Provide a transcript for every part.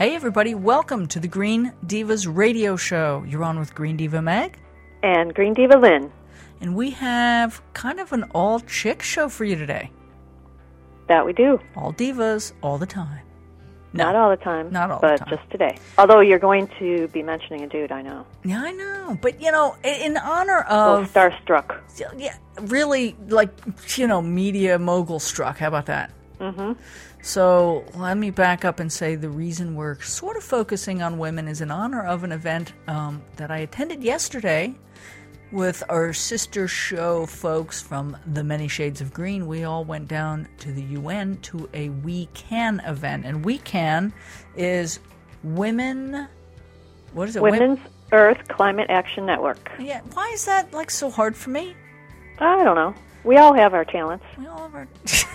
Hey everybody, welcome to the Green Divas Radio Show. You're on with Green Diva Meg. And Green Diva Lynn. And we have kind of an all-chick show for you today. That we do. All divas, all the time. No, not all the time. Not all the time. But just today. Although you're going to be mentioning a dude, I know. Yeah, I know. But, you know, in honor of... starstruck. Yeah, really, like, you know, media mogul struck. How about that? Mm-hmm. So let me back up and say the reason we're sort of focusing on women is in honor of an event that I attended yesterday with our sister show folks from the Many Shades of Green. We all went down to the UN to a We Can event. And We Can is Women... What is it? Women's Earth Climate Action Network. Yeah. Why is that, like, so hard for me? I don't know. We all have our talents. We all have our...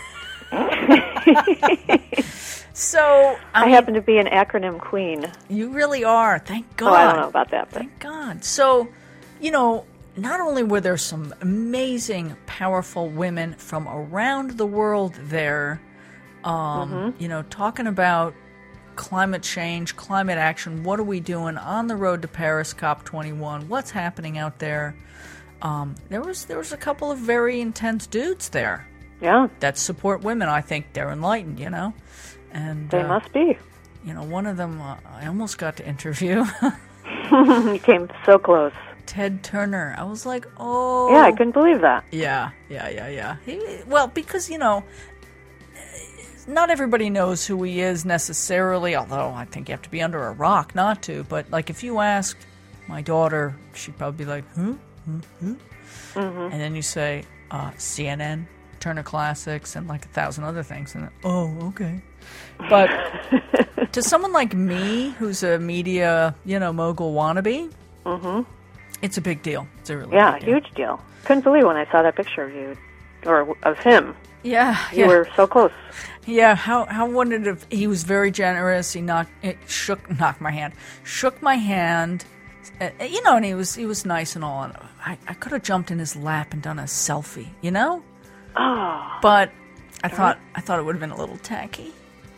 So I happen to be an acronym queen. You really are. Thank God. Oh, I don't know about that. But. Thank God. So, you know, not only were there some amazing, powerful women from around the world there, you know, talking about climate change, climate action, what are we doing on the road to Paris COP21, what's happening out there. There was a couple of very intense dudes there. Yeah. That support women. I think they're enlightened, you know. And they must be. You know, one of them I almost got to interview. You came so close. Ted Turner. I was like, oh. Yeah, I couldn't believe that. Yeah. Well, because, you know, not everybody knows who he is necessarily, although I think you have to be under a rock not to. But, like, if you asked my daughter, she'd probably be like, Mm-hmm. And then you say, CNN, Turner Classics, and like 1,000 other things. And okay. But to someone like me, who's a media, you know, mogul wannabe, it's a big deal. It's a really big deal. Huge deal. Couldn't believe when I saw that picture of you, or of him. Yeah. You were so close. Yeah, how wouldn't it have... He was very generous. He shook my hand, you know, and he was nice and all. And I could have jumped in his lap and done a selfie, you know? Oh. But I thought it would have been a little tacky.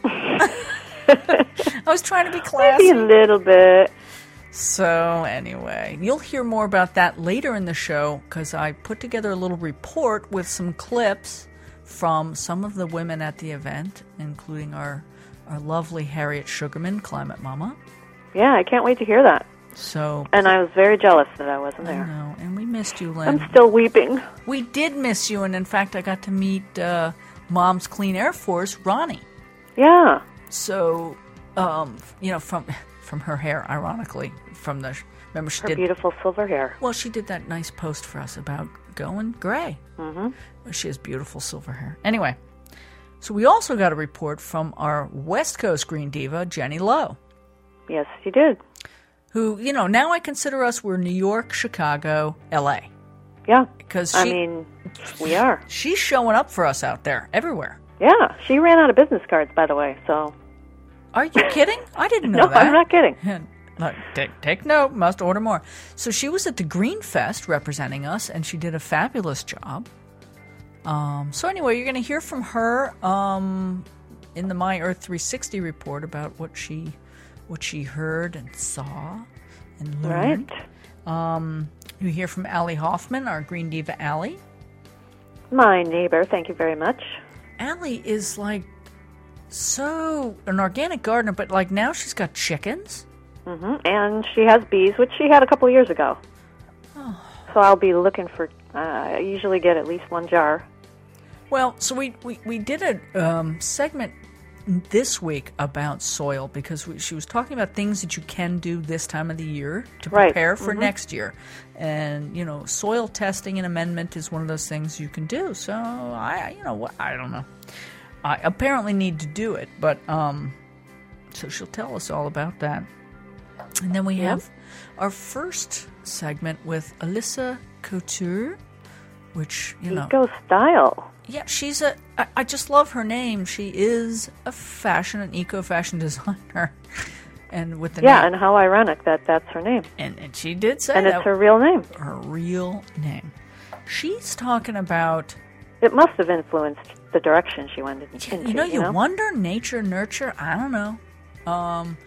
I was trying to be classy. Maybe a little bit. So anyway, you'll hear more about that later in the show because I put together a little report with some clips from some of the women at the event, including our lovely Harriet Sugarman, Climate Mama. Yeah, I can't wait to hear that. And I was very jealous that I wasn't there. I know, and we missed you, Lynn. I'm still weeping. We did miss you, and in fact, I got to meet Mom's Clean Air Force, Ronnie. Yeah. So, you know, from her hair, ironically, remember she her did beautiful silver hair. Well, she did that nice post for us about going gray. Mm-hmm. She has beautiful silver hair. Anyway, so we also got a report from our West Coast Green Diva, Jenny Lowe. Yes, she did. Who, you know, now I consider us, we're New York, Chicago, L.A. Yeah. Because we are. She's showing up for us out there, everywhere. Yeah. She ran out of business cards, by the way, so. Are you kidding? I didn't know no, that. No, I'm not kidding. Look, take note. Must order more. So she was at the Green Fest representing us, and she did a fabulous job. So anyway, you're going to hear from her in the My Earth 360 report about what she heard and saw and learned. Right. You hear from Allie Hoffman, our Green Diva Allie. My neighbor, thank you very much. Allie is like an organic gardener, but like now she's got chickens. Mm-hmm. And she has bees, which she had a couple years ago. Oh. So I'll be looking for, I usually get at least one jar. Well, so we did a segment this week about soil because she was talking about things that you can do this time of the year to prepare for next year. And, you know, soil testing and amendment is one of those things you can do. So, I don't know. I apparently need to do it, but so she'll tell us all about that. And then we have our first segment with Alyssa Couture, which, you know... Eco Style. Yeah, she's I just love her name. She is a fashion and eco-fashion designer. And with the name. And how ironic that that's her name. And she did say and that. And it's her real name. Her real name. She's talking about... It must have influenced the direction she went into. You wonder, nature, nurture, I don't know.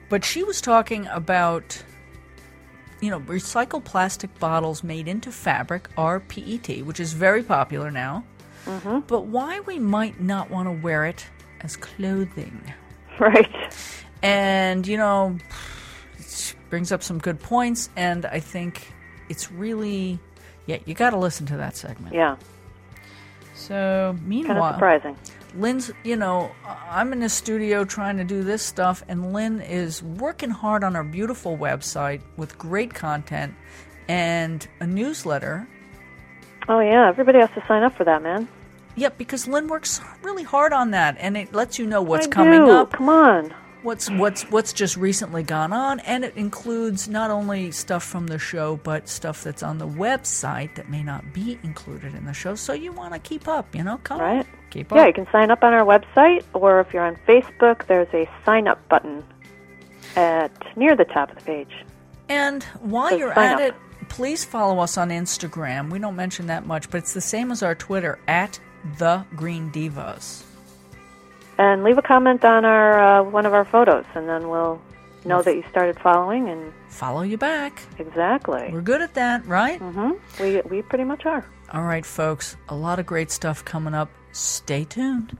But she was talking about, recycled plastic bottles made into fabric, or PET, which is very popular now. Mm-hmm. But why we might not want to wear it as clothing. Right. And, it brings up some good points, and I think it's really, you got to listen to that segment. Yeah. So, meanwhile, kind of surprising. Lynn's, I'm in the studio trying to do this stuff, and Lynn is working hard on our beautiful website with great content and a newsletter. Oh, yeah. Everybody has to sign up for that, man. Yep, because Lynn works really hard on that, and it lets you know what's coming up. Come on. What's just recently gone on, and it includes not only stuff from the show, but stuff that's on the website that may not be included in the show. So you want to keep up, come right. Keep up. Yeah, you can sign up on our website, or if you're on Facebook, there's a sign up button near the top of the page. And while you're at it, please follow us on Instagram. We don't mention that much, but it's the same as our Twitter, @TheGreenDivas. And leave a comment on our one of our photos, and then we'll know that you started following and follow you back. Exactly. We're good at that, right? Mm-hmm. We pretty much are. All right, folks. A lot of great stuff coming up. Stay tuned.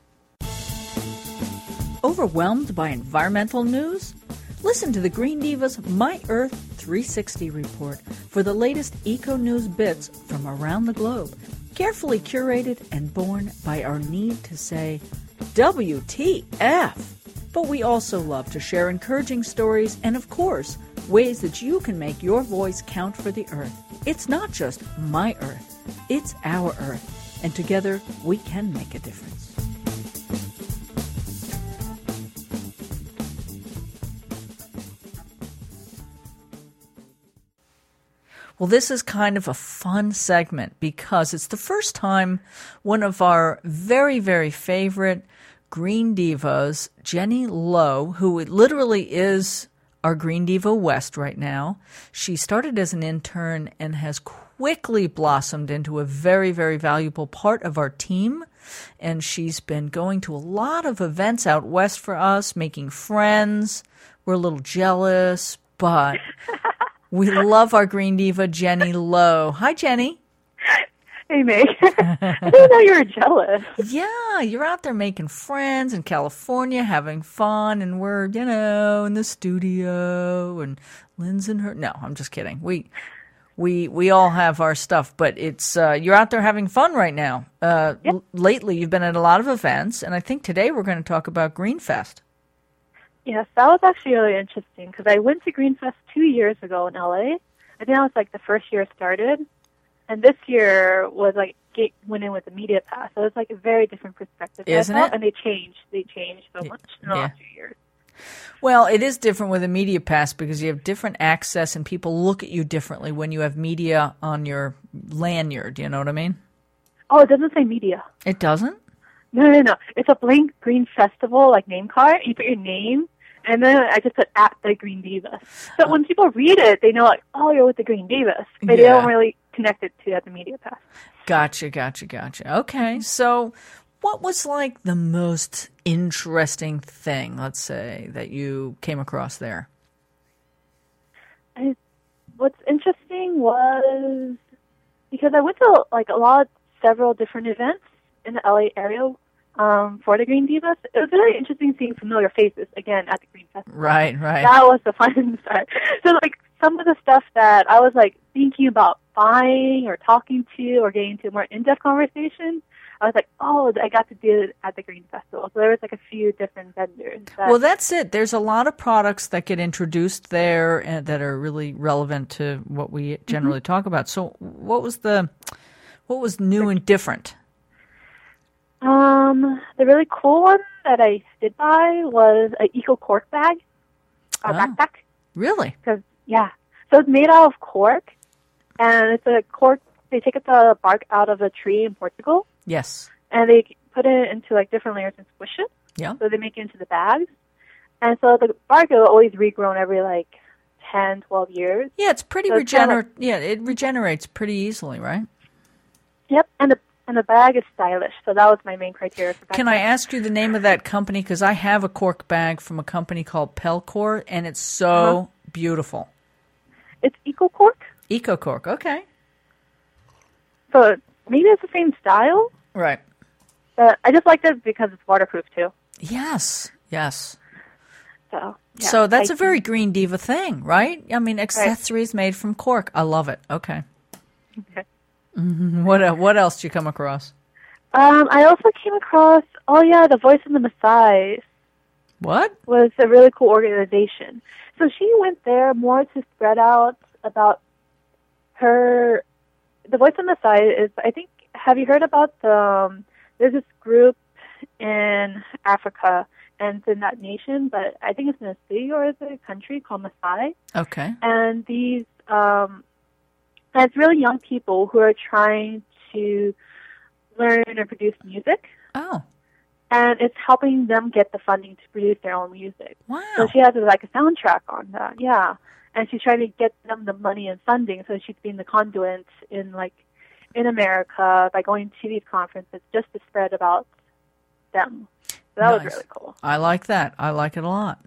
Overwhelmed by environmental news? Listen to the Green Divas My Earth 360 report for the latest eco-news bits from around the globe. Carefully curated and born by our need to say, WTF! But we also love to share encouraging stories and, of course, ways that you can make your voice count for the Earth. It's not just my Earth, it's our Earth, and together we can make a difference. Well, this is kind of a fun segment because it's the first time one of our very, very favorite Green Divas, Jenny Lowe, who literally is our Green Diva West right now. She started as an intern and has quickly blossomed into a very, very valuable part of our team. And she's been going to a lot of events out west for us, making friends. We're a little jealous, but we love our Green Diva, Jenny Lowe. Hi, Jenny. Hey, Meg. I didn't know you were jealous. Yeah, you're out there making friends in California, having fun, and we're, in the studio, and Lynn's in her... No, I'm just kidding. We all have our stuff, but it's you're out there having fun right now. Yep. Lately, you've been at a lot of events, and I think today we're going to talk about Greenfest. Yes, that was actually really interesting, because I went to Greenfest 2 years ago in LA. I think that was the first year it started. And this year was went in with the media pass. So it was a very different perspective. Isn't it? And they changed so much in the last few years. Well, it is different with a media pass because you have different access and people look at you differently when you have media on your lanyard. You know what I mean? Oh, it doesn't say media. It doesn't? No. It's a blank Green Festival name card. You put your name. And then I just put @the Green Divas. So when people read it, they know oh, you're with the Green Divas. But they don't really connect it to the media pass. Gotcha. Okay. So what was the most interesting thing, let's say, that you came across there? What's interesting was because I went to several different events in the LA area for the Green Divas. It was very interesting seeing familiar faces again at the Green Festival. Right. That was the fun part. So some of the stuff that I was thinking about buying or talking to or getting into a more in-depth conversation, I was I got to do it at the Green Festival. So there was a few different vendors. Well, that's it. There's a lot of products that get introduced there and that are really relevant to what we generally talk about. So what was new and different? The really cool one that I did buy was an eco cork bag or backpack. Really? So it's made out of cork, and it's a cork. They take the bark out of a tree in Portugal. Yes. And they put it into different layers and squish it. Yeah. So they make it into the bags, and so the bark is always regrown every 10, 12 years. Yeah, it's pretty regenerative. Yeah, it regenerates pretty easily, right? Yep, and and the bag is stylish. So that was my main criteria for backpack. Can I ask you the name of that company? Because I have a cork bag from a company called Pelcor, and it's so beautiful. It's EcoCork. EcoCork, okay. So maybe it's the same style. Right. But I just liked it because it's waterproof too. Yes. So, yeah, so that's a very Green Diva thing, right? I mean, accessories right. made from cork. I love it. Okay. Okay. What else did you come across? I also came across, The Voice in the Maasai. What? Was a really cool organization. So she went there more to spread out about her. The Voice in the Maasai is, I think, have you heard about there's this group in Africa, and it's in that nation, but I think it's in a city or it's a country called Maasai. Okay. And these, it's really young people who are trying to learn and produce music. Oh. And it's helping them get the funding to produce their own music. Wow. So she has like a soundtrack on that, yeah. And she's trying to get them the money and funding, so she's being the conduit in America by going to these conferences just to spread about them. So that was really cool. I like that. I like it a lot.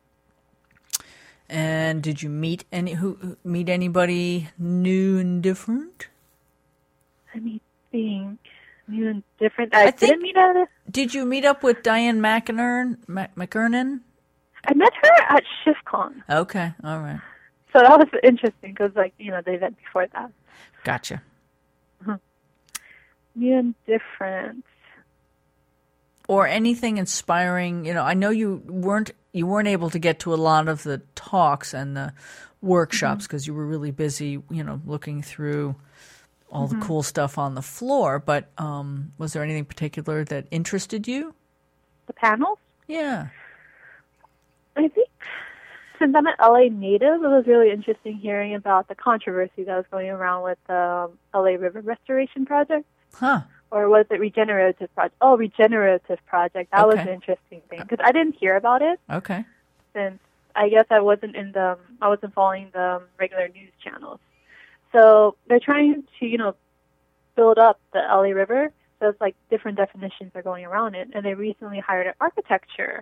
And did you meet anybody new and different? Let me think. New and different. I didn't meet her. Did you meet up with Diane McKernan? I met her at ShiftCon. Okay, all right. So that was interesting because, the event before that. Gotcha. New and different. Or anything inspiring. I know you weren't able to get to a lot of the talks and the workshops because you were really busy, looking through all the cool stuff on the floor. But was there anything particular that interested you? The panels? Yeah. I think since I'm an LA native, it was really interesting hearing about the controversy that was going around with the LA River Restoration Project. Huh. Or was it Regenerative Project? Oh, Regenerative Project. That was an interesting thing because I didn't hear about it. Okay. Since I guess I wasn't following the regular news channels. So they're trying to, build up the LA River. So it's like different definitions are going around it. And they recently hired an architecture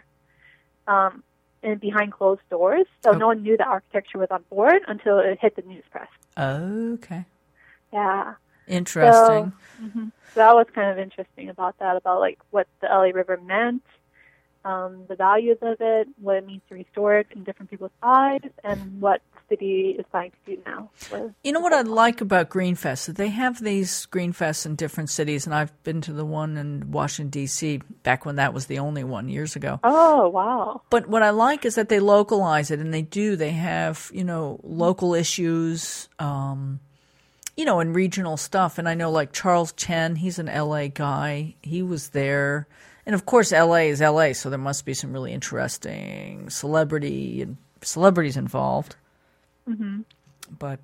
and behind closed doors. So no one knew the architecture was on board until it hit the news press. Okay. Yeah. Interesting. So that was kind of interesting about what the LA River meant, the values of it, what it means to restore it in different people's eyes, and what the city is trying to do now. You know what I like about Greenfest? They have these Greenfests in different cities, and I've been to the one in Washington, D.C., back when that was the only one years ago. Oh, wow. But what I like is that they localize it, and they have, local issues, and regional stuff. And I know like Charles Chen, he's an LA guy. He was there. And of course, LA is LA, so there must be some really interesting celebrities involved. Mm-hmm. But,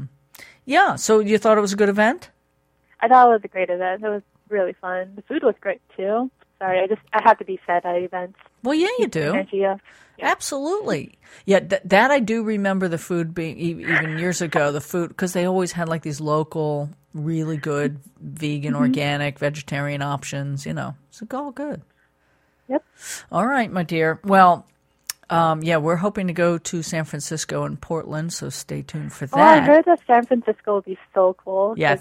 so you thought it was a good event? I thought it was a great event. It was really fun. The food was great, too. Sorry, I have to be fed at events. Well, yeah, you do. Energy, yeah. Absolutely. Yeah, that I do remember the food being, even years ago, the food, because they always had like these local, really good vegan, organic, vegetarian options, It's all good. Yep. All right, my dear. Well, we're hoping to go to San Francisco and Portland, so stay tuned for that. Oh, I heard that San Francisco would be so cool. Yeah.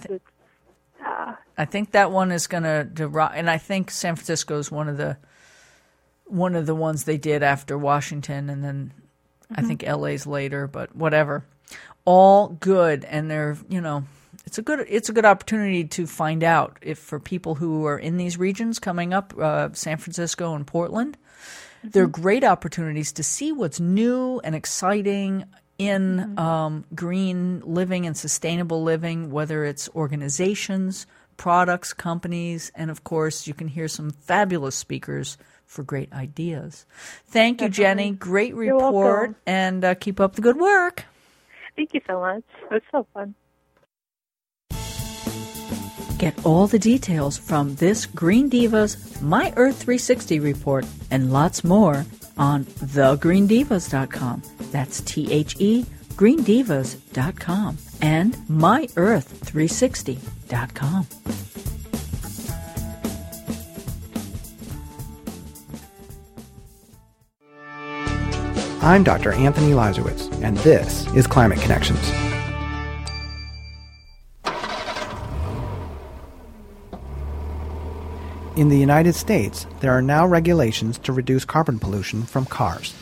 I think that one is going to, and I think San Francisco is one of the ones they did after Washington, and then I think LA's later, but whatever. All good, and they're, it's a good opportunity to find out if for people who are in these regions coming up, San Francisco and Portland, they're great opportunities to see what's new and exciting in green living and sustainable living, whether it's organizations, products, companies, and of course you can hear some fabulous speakers for great ideas. Thank you, Jenny. Great report, and keep up the good work. Thank you so much. It was so fun. Get all the details from this Green Divas My Earth 360 report and lots more on thegreendivas.com. That's THE greendivas.com and myearth360.com. I'm Dr. Anthony Lazarowitz, and this is Climate Connections. In the United States, there are now regulations to reduce carbon pollution from cars.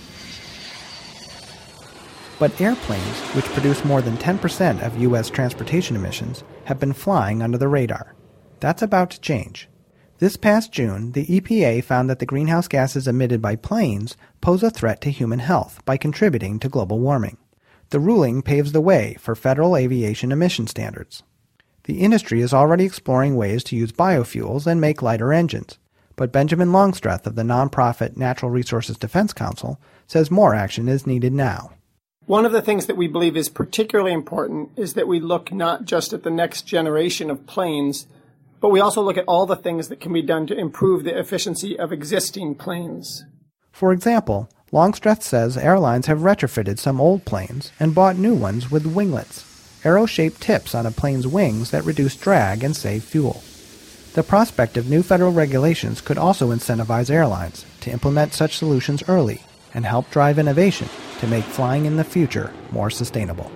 But airplanes, which produce more than 10% of U.S. transportation emissions, have been flying under the radar. That's about to change. This past June, the EPA found that the greenhouse gases emitted by planes pose a threat to human health by contributing to global warming. The ruling paves the way for federal aviation emission standards. The industry is already exploring ways to use biofuels and make lighter engines, but Benjamin Longstreth of the nonprofit Natural Resources Defense Council says more action is needed now. One of the things that we believe is particularly important is that we look not just at the next generation of planes, but we also look at all the things that can be done to improve the efficiency of existing planes. For example, Longstreth says airlines have retrofitted some old planes and bought new ones with winglets, arrow-shaped tips on a plane's wings that reduce drag and save fuel. The prospect of new federal regulations could also incentivize airlines to implement such solutions early and help drive innovation to make flying in the future more sustainable.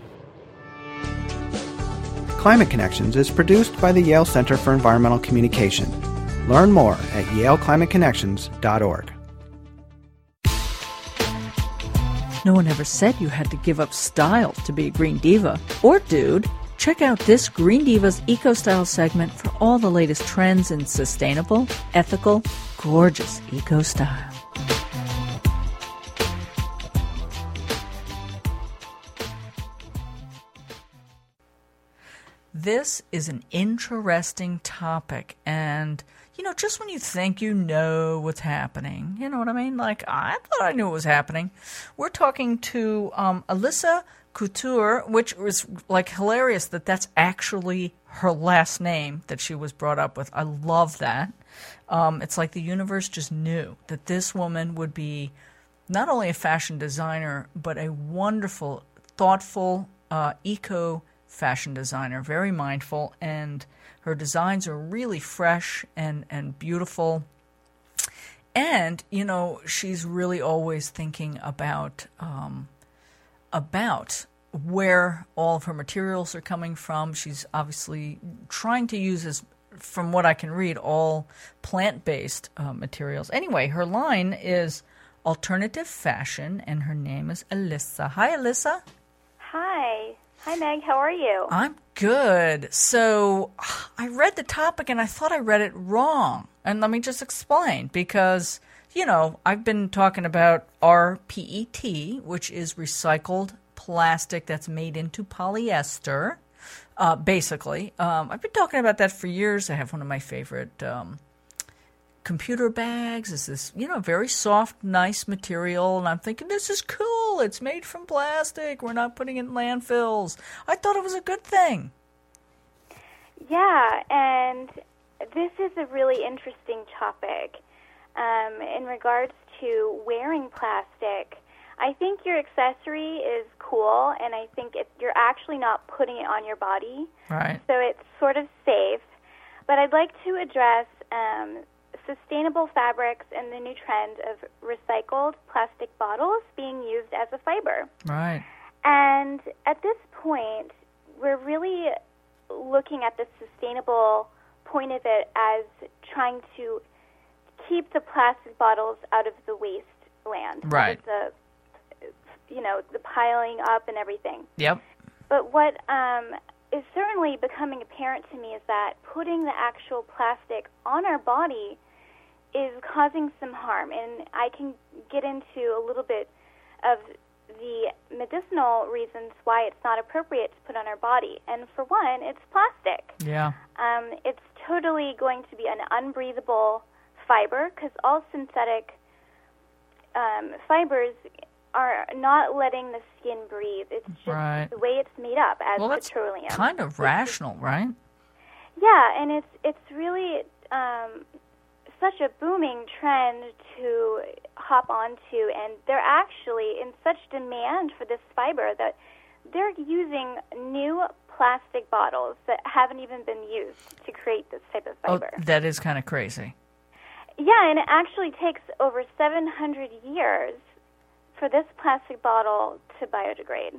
Climate Connections is produced by the Yale Center for Environmental Communication. Learn more at yaleclimateconnections.org. No one ever said you had to give up style to be a green diva. Or dude, check out this Green Divas Eco Style segment for all the latest trends in sustainable, ethical, gorgeous eco style. This is an interesting topic, and, just when you think you know what's happening, you know what I mean? Like, I thought I knew what was happening. We're talking to Alyssa Couture, which was, hilarious that that's actually her last name that she was brought up with. I love that. It's like the universe just knew that this woman would be not only a fashion designer, but a wonderful, thoughtful, eco fashion designer, very mindful, and her designs are really fresh and beautiful. And, she's really always thinking about where all of her materials are coming from. She's obviously trying to use, from what I can read, all plant-based materials. Anyway, her line is Alternative Fashion, and her name is Alyssa. Hi, Alyssa. Hi. Hi, Meg. How are you? I'm good. So I read the topic and I thought I read it wrong. And let me just explain, because, I've been talking about rPET, which is recycled plastic that's made into polyester, basically. I've been talking about that for years. I have one of my favorite computer bags. It's this, very soft, nice material. And I'm thinking, this is cool. It's made from plastic. We're not putting it in landfills. I thought it was a good thing. Yeah, and this is a really interesting topic. In regards to wearing plastic, I think your accessory is cool, and I think you're actually not putting it on your body. Right. So it's sort of safe. But I'd like to address sustainable fabrics and the new trend of recycled plastic bottles being used as a fiber. Right. And at this point, we're really looking at the sustainable point of it as trying to keep the plastic bottles out of the wasteland. Right. The piling up and everything. Yep. But what is certainly becoming apparent to me is that putting the actual plastic on our body is causing some harm. And I can get into a little bit of the medicinal reasons why it's not appropriate to put on our body. And for one, it's plastic. Yeah. It's totally going to be an unbreathable fiber, because all synthetic fibers are not letting the skin breathe. It's just the way it's made up as petroleum. That's kind of rational, right? Yeah, and it's really such a booming trend to hop onto, and they're actually in such demand for this fiber that they're using new plastic bottles that haven't even been used to create this type of fiber. Oh, that is kind of crazy. Yeah, and it actually takes over 700 years for this plastic bottle to biodegrade.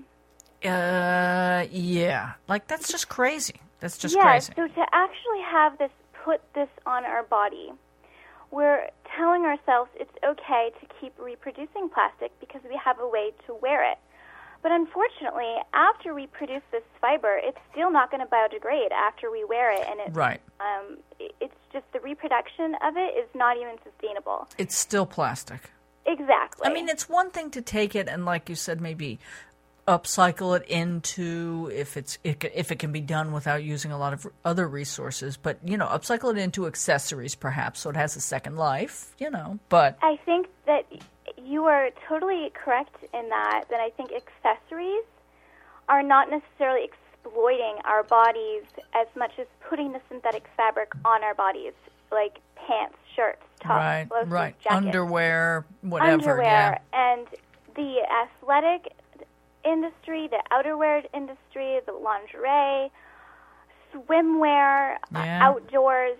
Yeah. Like, that's just crazy. That's just crazy. Yeah, so to actually have this, put this on our body, we're telling ourselves it's okay to keep reproducing plastic because we have a way to wear it. But unfortunately, after we produce this fiber, it's still not going to biodegrade after we wear it. And it's just the reproduction of it is not even sustainable. It's still plastic. Exactly. I mean, it's one thing to take it and, like you said, maybe upcycle it into, if it can be done without using a lot of other resources, but, upcycle it into accessories perhaps so it has a second life, but I think that you are totally correct in that I think accessories are not necessarily exploiting our bodies as much as putting the synthetic fabric on our bodies, like pants, shirts, tops, jackets, underwear, whatever. Underwear, and the athletic industry, the outerwear industry, the lingerie, swimwear, outdoors.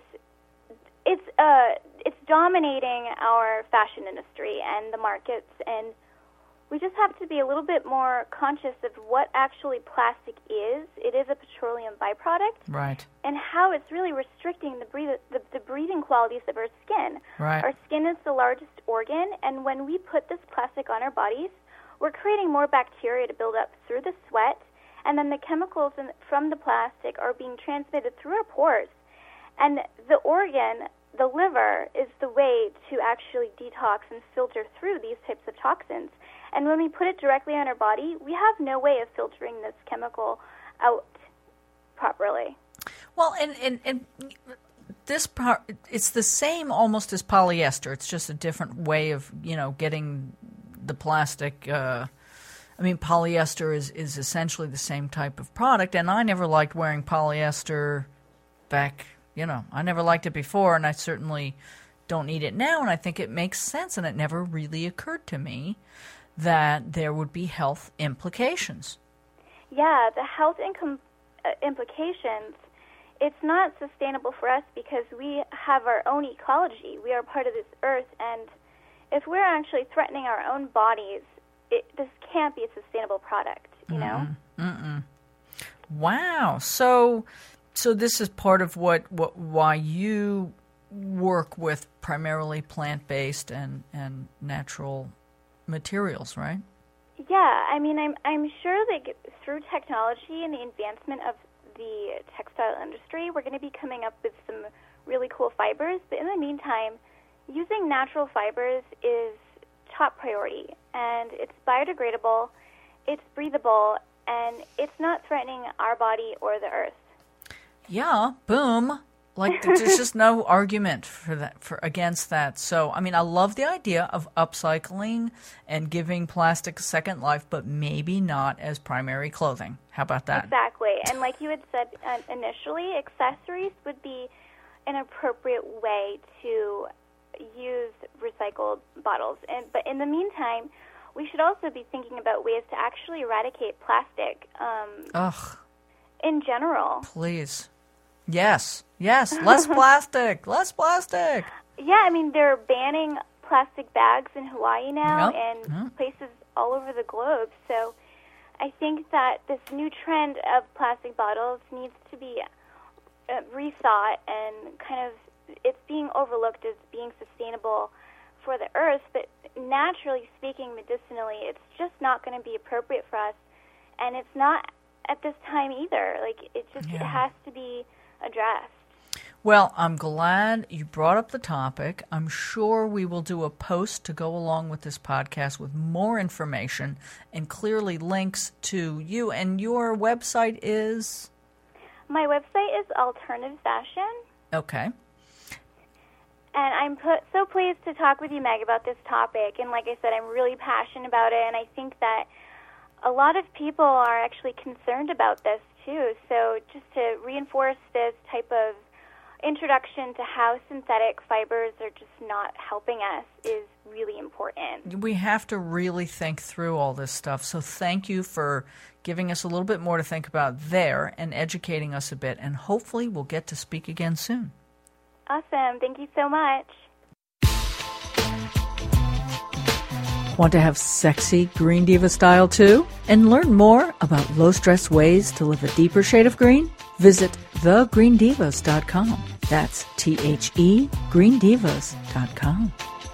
It's dominating our fashion industry and the markets, and we just have to be a little bit more conscious of what actually plastic is. It is a petroleum byproduct, right? And how it's really restricting the breathing qualities of our skin. Right. Our skin is the largest organ, and when we put this plastic on our bodies, we're creating more bacteria to build up through the sweat, and then the chemicals from the plastic are being transmitted through our pores. And the organ, the liver, is the way to actually detox and filter through these types of toxins. And when we put it directly on our body, we have no way of filtering this chemical out properly. Well, and this part, it's the same almost as polyester. It's just a different way of, getting the plastic. Polyester is essentially the same type of product, and I never liked wearing polyester back. I never liked it before, and I certainly don't need it now, and I think it makes sense, and it never really occurred to me that there would be health implications. Yeah, the health implications, it's not sustainable for us because we have our own ecology. We are part of this earth, and if we're actually threatening our own bodies, this can't be a sustainable product, Wow. So this is part of why you work with primarily plant-based and natural materials, right? Yeah, I'm sure that through technology and the advancement of the textile industry, we're going to be coming up with some really cool fibers. But in the meantime, using natural fibers is top priority, and it's biodegradable, it's breathable, and it's not threatening our body or the earth. Yeah, boom. Like, there's just no argument against that. So, I love the idea of upcycling and giving plastic a second life, but maybe not as primary clothing. How about that? Exactly. And like you had said initially, accessories would be an appropriate way to use recycled bottles. But in the meantime, we should also be thinking about ways to actually eradicate plastic in general. Please. Yes, less plastic, less plastic. Yeah, they're banning plastic bags in Hawaii now and places all over the globe. So I think that this new trend of plastic bottles needs to be rethought, and kind of it's being overlooked as being sustainable for the earth. But naturally speaking, medicinally, it's just not going to be appropriate for us, and it's not at this time either. It has to be addressed. Well, I'm glad you brought up the topic. I'm sure we will do a post to go along with this podcast with more information and clearly links to you. And your website is? My website is Alternative Fashion. Okay. And I'm so pleased to talk with you, Meg, about this topic. And like I said, I'm really passionate about it, and I think that a lot of people are actually concerned about this too. So just to reinforce this type of introduction to how synthetic fibers are just not helping us is really important. We have to really think through all this stuff. So thank you for giving us a little bit more to think about there and educating us a bit. And hopefully we'll get to speak again soon. Awesome. Thank you so much. Want to have sexy Green Diva style too? And learn more about low-stress ways to live a deeper shade of green? Visit thegreendivas.com. That's THE greendivas.com.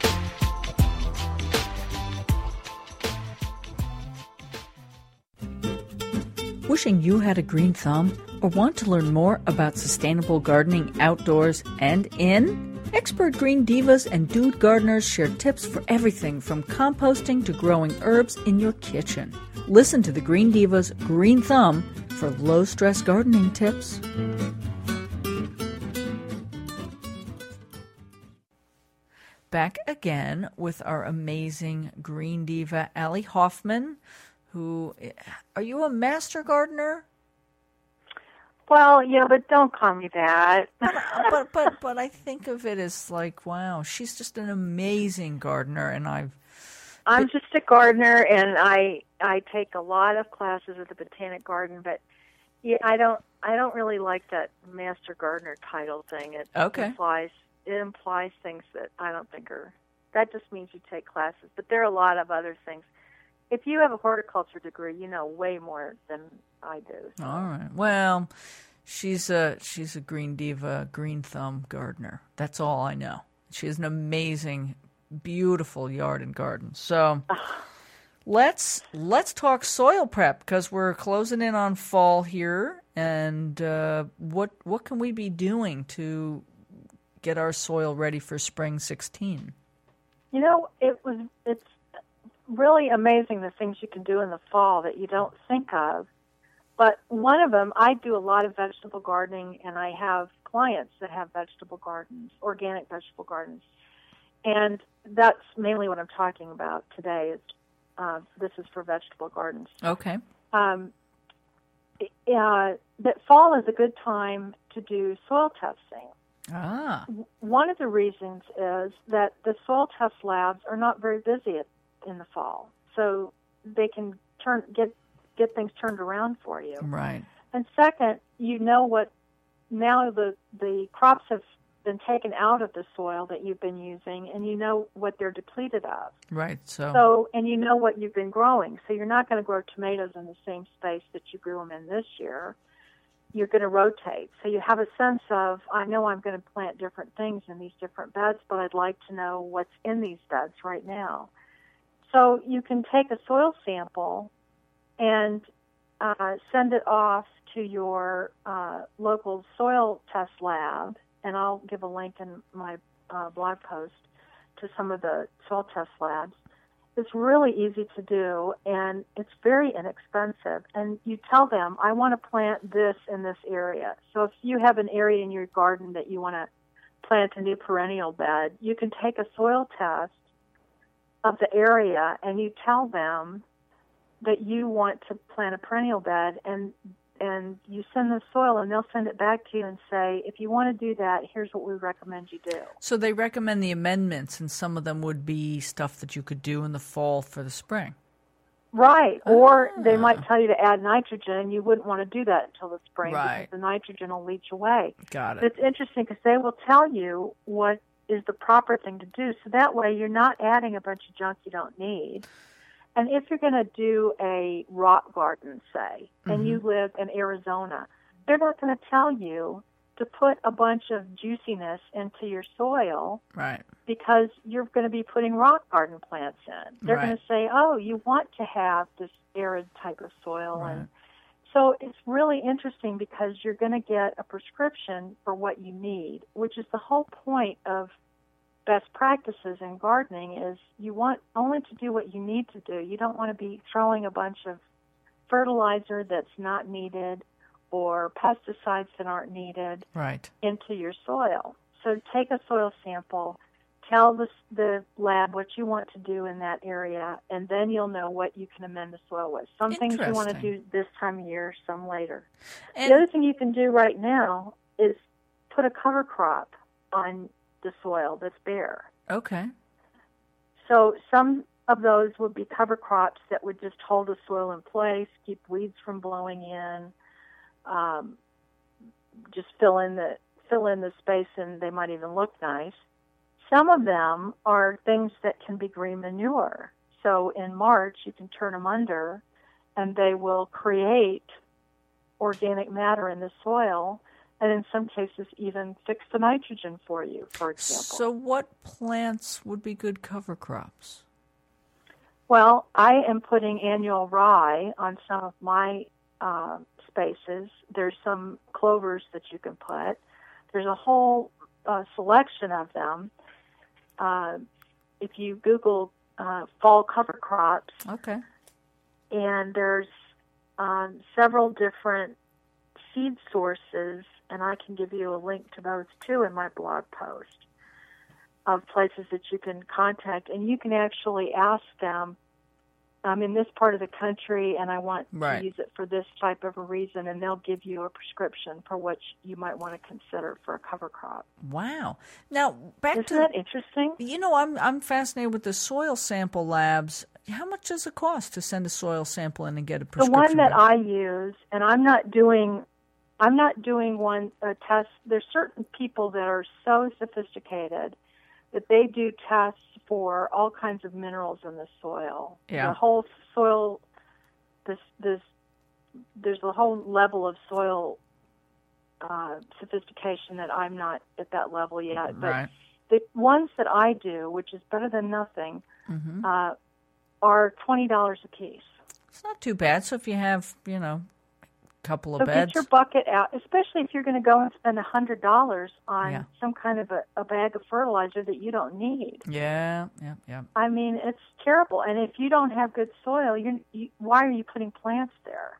Wishing you had a green thumb or want to learn more about sustainable gardening outdoors and in? Expert green divas and dude gardeners share tips for everything from composting to growing herbs in your kitchen. Listen to the Green Divas Green Thumb for low-stress gardening tips. Back again with our amazing green diva, Allie Hoffman, who, are you a master gardener? Well, yeah, but don't call me that. but I think of it as like, wow, she's just an amazing gardener, and I'm just a gardener, and I take a lot of classes at the Botanic Garden, but yeah, I don't really like that master gardener title thing. It implies things that I don't think are. That just means you take classes, but there are a lot of other things. If you have a horticulture degree, you know way more than I do. So. All right. Well, she's a green diva, green thumb gardener. That's all I know. She has an amazing, beautiful yard and garden. So let's talk soil prep because we're closing in on fall here. And what can we be doing to get our soil ready for spring 16? You know, it's really amazing the things you can do in the fall that you don't think of. But one of them, I do a lot of vegetable gardening, and I have clients that have vegetable gardens, organic vegetable gardens. And that's mainly what I'm talking about today. This is for vegetable gardens. Okay. That fall is a good time to do soil testing. Ah. One of the reasons is that the soil test labs are not very busy in the fall, so they can get things turned around for you. Right. And second, you know what? Now the crops have been taken out of the soil that you've been using, and you know what they're depleted of. Right. So and you know what you've been growing. So you're not going to grow tomatoes in the same space that you grew them in this year. You're going to rotate. So you have a sense of, I know I'm going to plant different things in these different beds, but I'd like to know what's in these beds right now. So you can take a soil sample and send it off to your local soil test lab, and I'll give a link in my blog post to some of the soil test labs. It's really easy to do, and it's very inexpensive. And you tell them, I want to plant this in this area. So if you have an area in your garden that you want to plant a new perennial bed, you can take a soil test of the area, and you tell them that you want to plant a perennial bed, and you send the soil, and they'll send it back to you and say, if you want to do that, here's what we recommend you do. So they recommend the amendments, and some of them would be stuff that you could do in the fall for the spring. Right. Or they might tell you to add nitrogen. You wouldn't want to do that until the spring because the nitrogen will leach away. Got it. But it's interesting because they will tell you what is the proper thing to do. So that way you're not adding a bunch of junk you don't need. And if you're going to do a rock garden, say, and you live in Arizona, they're not going to tell you to put a bunch of juiciness into your soil, right? Because you're going to be putting rock garden plants in. They're going to say, oh, you want to have this arid type of soil. Right. And so it's really interesting because you're going to get a prescription for what you need, which is the whole point of best practices in gardening is you want only to do what you need to do. You don't want to be throwing a bunch of fertilizer that's not needed or pesticides that aren't needed into your soil. So take a soil sample, tell the lab what you want to do in that area, and then you'll know what you can amend the soil with. Some things you want to do this time of year, some later. And the other thing you can do right now is put a cover crop on the soil that's bare. Okay. So some of those would be cover crops that would just hold the soil in place, keep weeds from blowing in, just fill in the space, and they might even look nice. Some of them are things that can be green manure. So in March, you can turn them under, and they will create organic matter in the soil, and in some cases even fix the nitrogen for you, for example. So what plants would be good cover crops? Well, I am putting annual rye on some of my spaces. There's some clovers that you can put. There's a whole selection of them. If you Google fall cover crops, okay, and there's several different seed sources, and I can give you a link to those too in my blog post, of places that you can contact, and you can actually ask them, I'm in this part of the country and I want to use it for this type of a reason, and they'll give you a prescription for what you might want to consider for a cover crop. Wow. Now, Isn't that interesting? You know, I'm fascinated with the soil sample labs. How much does it cost to send a soil sample in and get a prescription? The one that I use, and I'm not doing one test. There's certain people that are so sophisticated that they do tests for all kinds of minerals in the soil. Yeah. The whole soil, there's a whole level of soil sophistication that I'm not at that level yet. But the ones that I do, which is better than nothing, are $20 a piece. It's not too bad. So if you have, couple of so beds. Get your bucket out, especially if you're going to go and spend $100 on some kind of a bag of fertilizer that you don't need. Yeah. I mean, it's terrible. And if you don't have good soil, why are you putting plants there?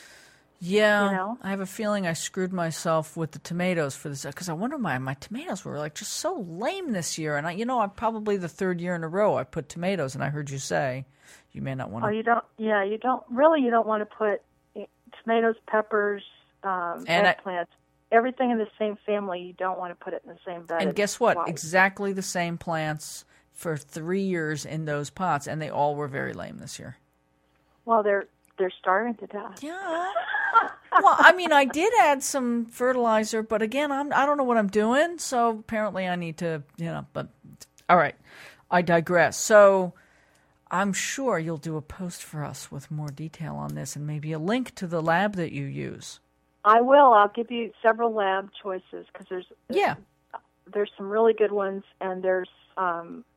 Yeah, I have a feeling I screwed myself with the tomatoes for this, because I wonder my tomatoes were just so lame this year. And I'm probably the third year in a row I put tomatoes, and I heard you say you may not want to. Oh, you don't. Yeah, you don't want to put tomatoes, peppers, eggplants, everything in the same family. You don't want to put it in the same bed. And guess what? Exactly the same plants for 3 years in those pots, and they all were very lame this year. Well, they're starving to death. Yeah. Well, I did add some fertilizer, but again, I don't know what I'm doing, so apparently I need to, but all right. I digress. So I'm sure you'll do a post for us with more detail on this and maybe a link to the lab that you use. I will. I'll give you several lab choices, because there's some really good ones, and there's some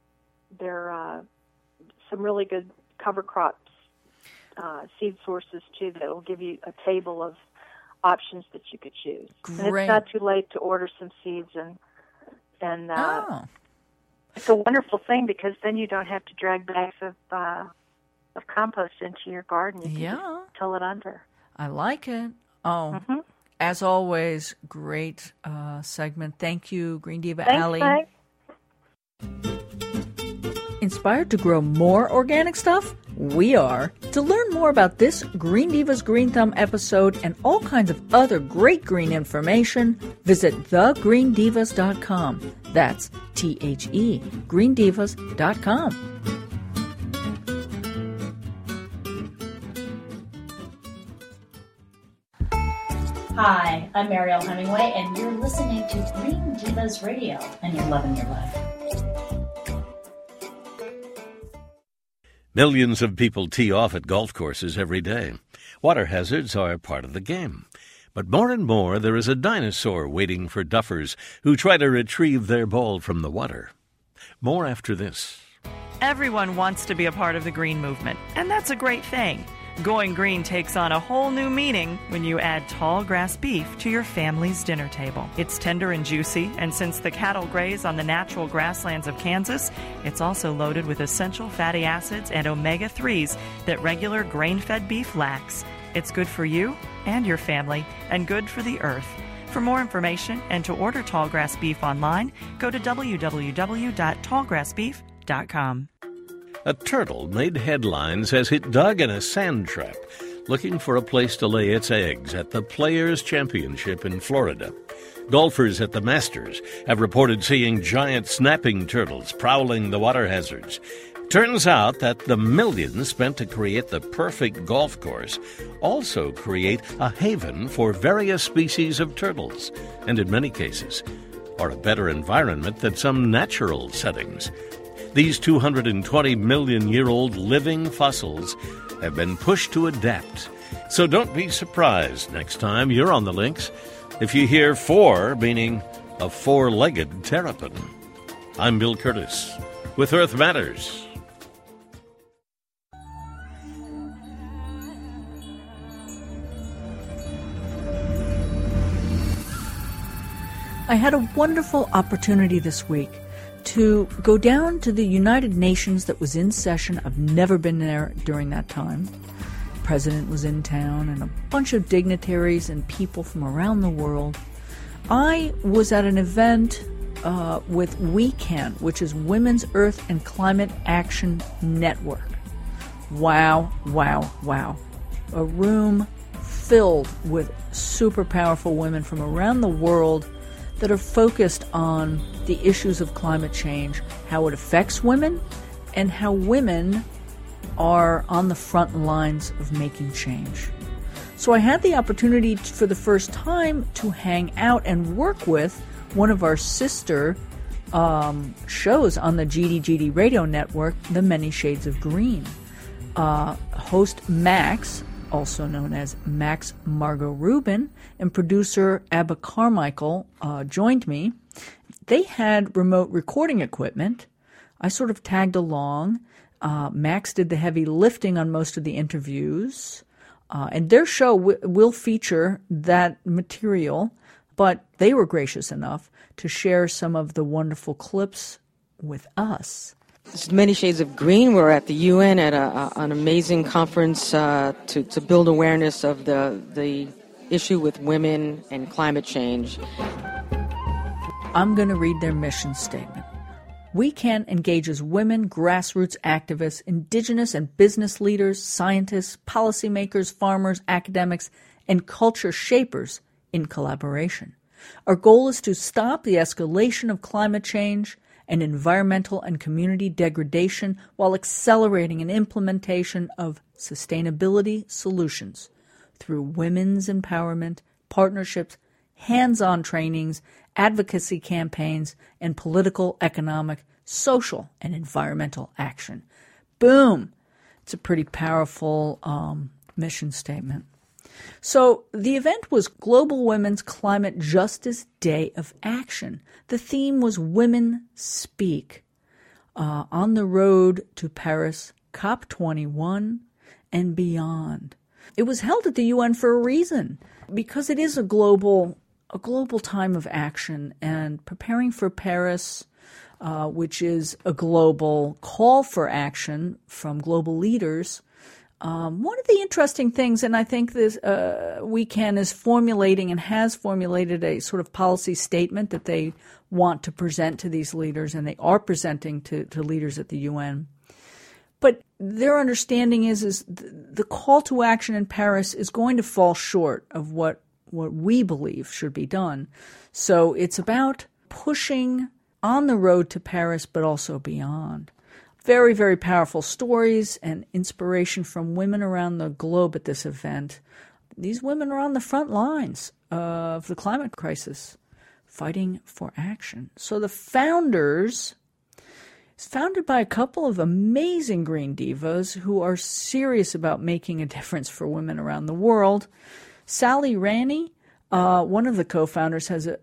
really good cover crops seed sources too that will give you a table of options that you could choose. Great. And it's not too late to order some seeds, and it's a wonderful thing, because then you don't have to drag bags of compost into your garden. You can just till it under. I like it. Oh, as always, great segment. Thank you, Green Diva Allie. Thanks. Inspired to grow more organic stuff? We are. To learn more about this Green Divas Green Thumb episode and all kinds of other great green information, visit thegreendivas.com. That's THE, greendivas.com. Hi, I'm Mariel Hemingway, and you're listening to Green Divas Radio, and you're loving your life. Millions of people tee off at golf courses every day. Water hazards are part of the game. But more and more, there is a dinosaur waiting for duffers who try to retrieve their ball from the water. More after this. Everyone wants to be a part of the green movement, and that's a great thing. Going green takes on a whole new meaning when you add tall grass beef to your family's dinner table. It's tender and juicy, and since the cattle graze on the natural grasslands of Kansas, it's also loaded with essential fatty acids and omega-3s that regular grain-fed beef lacks. It's good for you and your family, and good for the earth. For more information and to order tall grass beef online, go to www.tallgrassbeef.com. A turtle made headlines as it dug in a sand trap, looking for a place to lay its eggs at the Players' Championship in Florida. Golfers at the Masters have reported seeing giant snapping turtles prowling the water hazards. Turns out that the millions spent to create the perfect golf course also create a haven for various species of turtles, and in many cases, are a better environment than some natural settings. These 220 million-year-old living fossils have been pushed to adapt. So don't be surprised next time you're on the links if you hear four, meaning a four-legged terrapin. I'm Bill Curtis with Earth Matters. I had a wonderful opportunity this week to go down to the United Nations that was in session. I've never been there during that time. The president was in town and a bunch of dignitaries and people from around the world. I was at an event with We Can, which is Women's Earth and Climate Action Network. Wow, wow, wow. A room filled with super powerful women from around the world that are focused on the issues of climate change, how it affects women, and how women are on the front lines of making change. So I had the opportunity for the first time to hang out and work with one of our sister shows on the GDGD radio network, The Many Shades of Green. Host Max, also known as Max Margot Rubin, and producer Abba Carmichael joined me. They had remote recording equipment. I sort of tagged along. Max did the heavy lifting on most of the interviews. And their show will feature that material, but they were gracious enough to share some of the wonderful clips with us. Many Shades of Green. We're at the UN at an amazing conference to build awareness of the issue with women and climate change. I'm going to read their mission statement. We Can engages women, grassroots activists, indigenous and business leaders, scientists, policymakers, farmers, academics, and culture shapers in collaboration. Our goal is to stop the escalation of climate change and environmental and community degradation while accelerating an implementation of sustainability solutions through women's empowerment, partnerships, hands-on trainings, advocacy campaigns, and political, economic, social, and environmental action. Boom! It's a pretty powerful mission statement. So the event was Global Women's Climate Justice Day of Action. The theme was Women Speak. On the road to Paris, COP21, and beyond. It was held at the UN for a reason, because it is a global time of action, and preparing for Paris, which is a global call for action from global leaders. One of the interesting things, and I think this We Can is formulating and has formulated a sort of policy statement that they want to present to these leaders, and they are presenting to leaders at the UN. But their understanding is the call to action in Paris is going to fall short of what we believe should be done. So it's about pushing on the road to Paris, but also beyond. Very, very powerful stories and inspiration from women around the globe at this event. These women are on the front lines of the climate crisis, fighting for action. So the founders, it's founded by a couple of amazing green divas who are serious about making a difference for women around the world. Sally Ranney, one of the co-founders, has an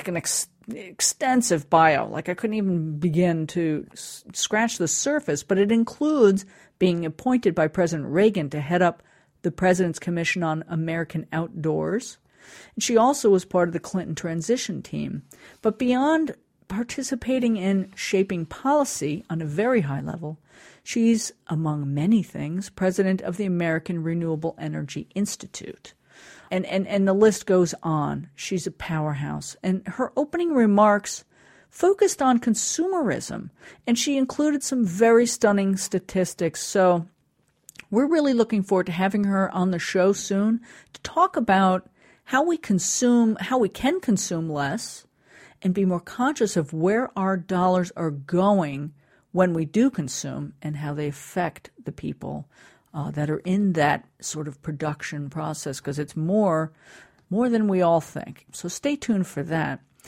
extensive bio. I couldn't even begin to scratch the surface, but it includes being appointed by President Reagan to head up the President's Commission on American Outdoors. And she also was part of the Clinton transition team. But beyond participating in shaping policy on a very high level, she's, among many things, president of the American Renewable Energy Institute. And the list goes on. She's a powerhouse. And her opening remarks focused on consumerism, and she included some very stunning statistics. So we're really looking forward to having her on the show soon to talk about how we can consume less and be more conscious of where our dollars are going when we do consume and how they affect the people that are in that sort of production process, because it's more than we all think. So stay tuned for that.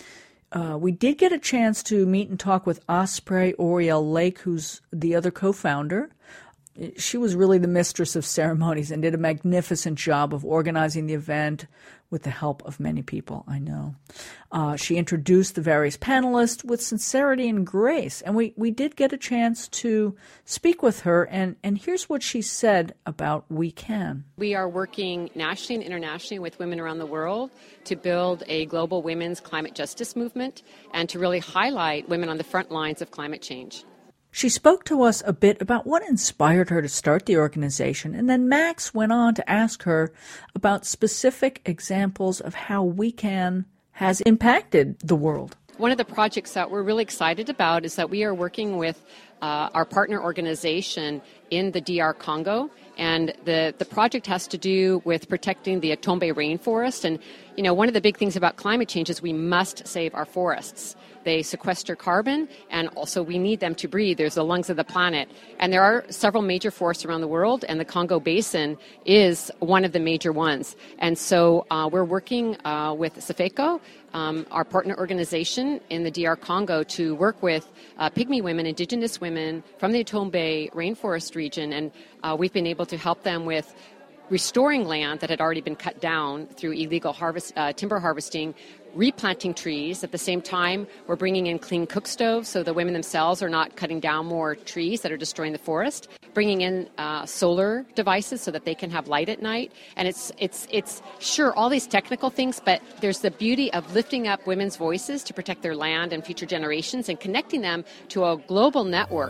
we did get a chance to meet and talk with Osprey Oriel Lake, who's the other co-founder. She was really the mistress of ceremonies and did a magnificent job of organizing the event with the help of many people, I know. She introduced the various panelists with sincerity and grace, and we did get a chance to speak with her, and here's what she said about We Can. We are working nationally and internationally with women around the world to build a global women's climate justice movement and to really highlight women on the front lines of climate change. She spoke to us a bit about what inspired her to start the organization, and then Max went on to ask her about specific examples of how We Can has impacted the world. One of the projects that we're really excited about is that we are working with our partner organization in the DR Congo, and the project has to do with protecting the Atombe rainforest. And, you know, one of the big things about climate change is we must save our forests. They sequester carbon, and also we need them to breathe. There's the lungs of the planet. And there are several major forests around the world, and the Congo Basin is one of the major ones. And so we're working with Safeco, our partner organization in the DR Congo, to work with Pygmy women, indigenous women from the Atombe rainforest region. And we've been able to help them with restoring land that had already been cut down through illegal timber harvesting, replanting trees. At the same time, we're bringing in clean cook stoves so the women themselves are not cutting down more trees that are destroying the forest, bringing in solar devices so that they can have light at night. And it's sure all these technical things, but there's the beauty of lifting up women's voices to protect their land and future generations and connecting them to a global network.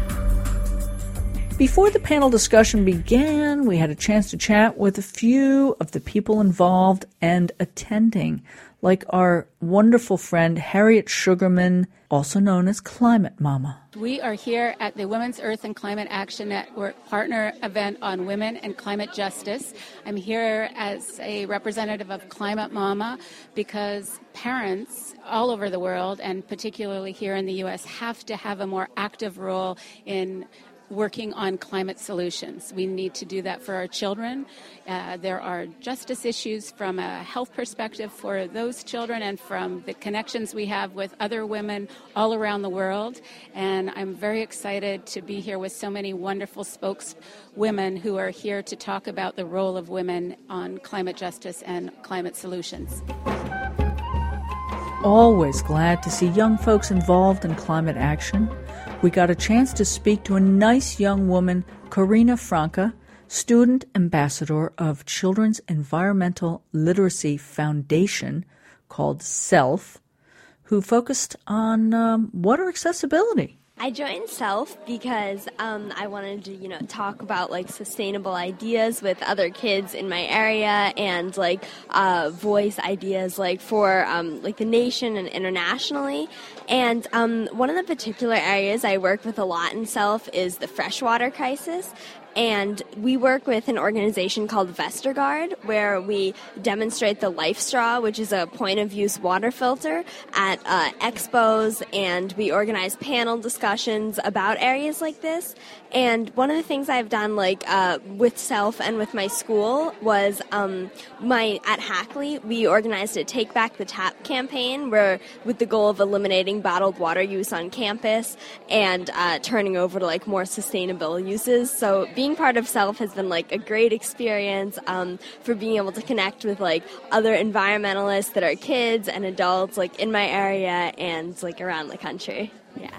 Before the panel discussion began, we had a chance to chat with a few of the people involved and attending, like our wonderful friend Harriet Sugarman, also known as Climate Mama. We are here at the Women's Earth and Climate Action Network partner event on women and climate justice. I'm here as a representative of Climate Mama because parents all over the world, and particularly here in the U.S., have to have a more active role in working on climate solutions. We need to do that for our children. There are justice issues from a health perspective for those children and from the connections we have with other women all around the world. And I'm very excited to be here with so many wonderful spokeswomen who are here to talk about the role of women on climate justice and climate solutions. Always glad to see young folks involved in climate action. We got a chance to speak to a nice young woman, Corina Franca, student ambassador of Children's Environmental Literacy Foundation, called SELF, who focused on water accessibility. I joined SELF because I wanted to, talk about sustainable ideas with other kids in my area and voice ideas for the nation and internationally. And one of the particular areas I work with a lot in SELF is the freshwater crisis. And we work with an organization called Vestergaard, where we demonstrate the Life Straw, which is a point-of-use water filter, at expos, and we organize panel discussions about areas like this. And one of the things I've done, with SELF and with my school, was at Hackley, we organized a Take Back the Tap campaign, where with the goal of eliminating bottled water use on campus and turning over to more sustainable uses. So being part of SELF has been a great experience for being able to connect with other environmentalists that are kids and adults in my area and around the country. Yeah.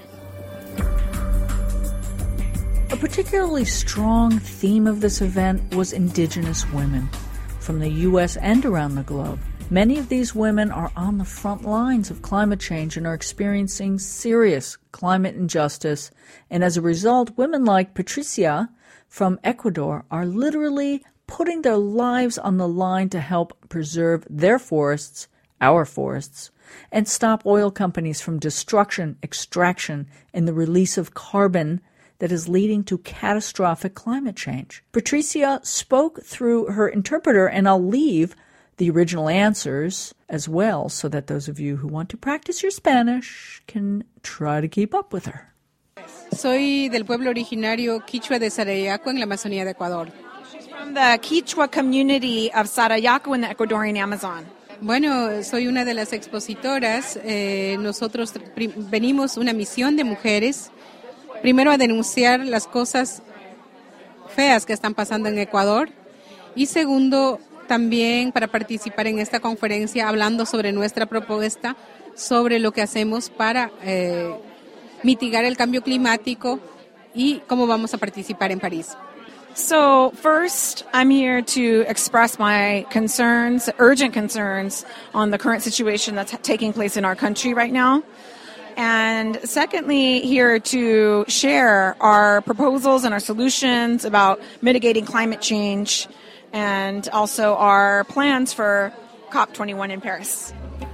A particularly strong theme of this event was Indigenous women from the U.S. and around the globe. Many of these women are on the front lines of climate change and are experiencing serious climate injustice, and as a result, women like Patricia from Ecuador are literally putting their lives on the line to help preserve their forests, our forests, and stop oil companies from destruction, extraction, and the release of carbon that is leading to catastrophic climate change. Patricia spoke through her interpreter, and I'll leave the original answers as well so that those of you who want to practice your Spanish can try to keep up with her. Soy del pueblo originario Quichua de Sarayaco en la Amazonía de Ecuador. She's from the Quichua community of Sarayaco in the Ecuadorian Amazon. Bueno, soy una de las expositoras. Nosotros venimos una misión de mujeres, primero a denunciar las cosas feas que están pasando en Ecuador y segundo, también para participar en esta conferencia hablando sobre nuestra propuesta, sobre lo que hacemos para mitigar el cambio climático y cómo vamos a participar en París. So first, I'm here to express my concerns, urgent concerns, on the current situation that's taking place in our country right now. And secondly, here to share our proposals and our solutions about mitigating climate change and also our plans for COP21 in Paris.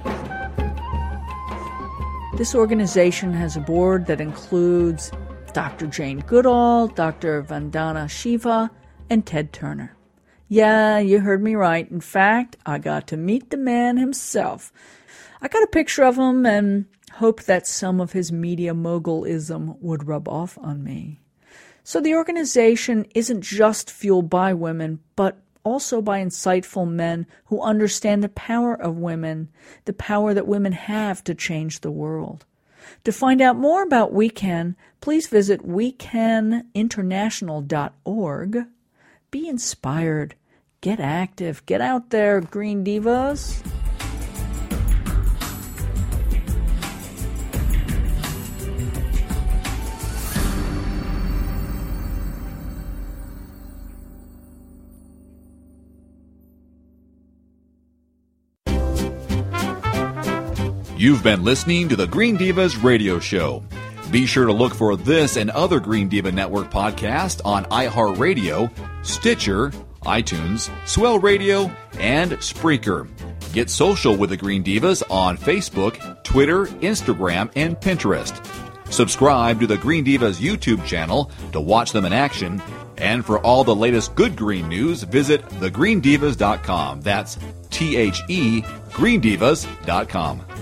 This organization has a board that includes Dr. Jane Goodall, Dr. Vandana Shiva, and Ted Turner. Yeah, you heard me right. In fact, I got to meet the man himself. I got a picture of him and hoped that some of his media mogulism would rub off on me. So the organization isn't just fueled by women, but also by insightful men who understand the power of women, the power that women have to change the world. To find out more about WeCan, please visit wecaninternational.org. Be inspired. Get active. Get out there, Green Divas. You've been listening to the Green Divas Radio Show. Be sure to look for this and other Green Diva Network podcasts on iHeartRadio, Stitcher, iTunes, Swell Radio, and Spreaker. Get social with the Green Divas on Facebook, Twitter, Instagram, and Pinterest. Subscribe to the Green Divas YouTube channel to watch them in action. And for all the latest good green news, visit thegreendivas.com. That's THE greendivas.com.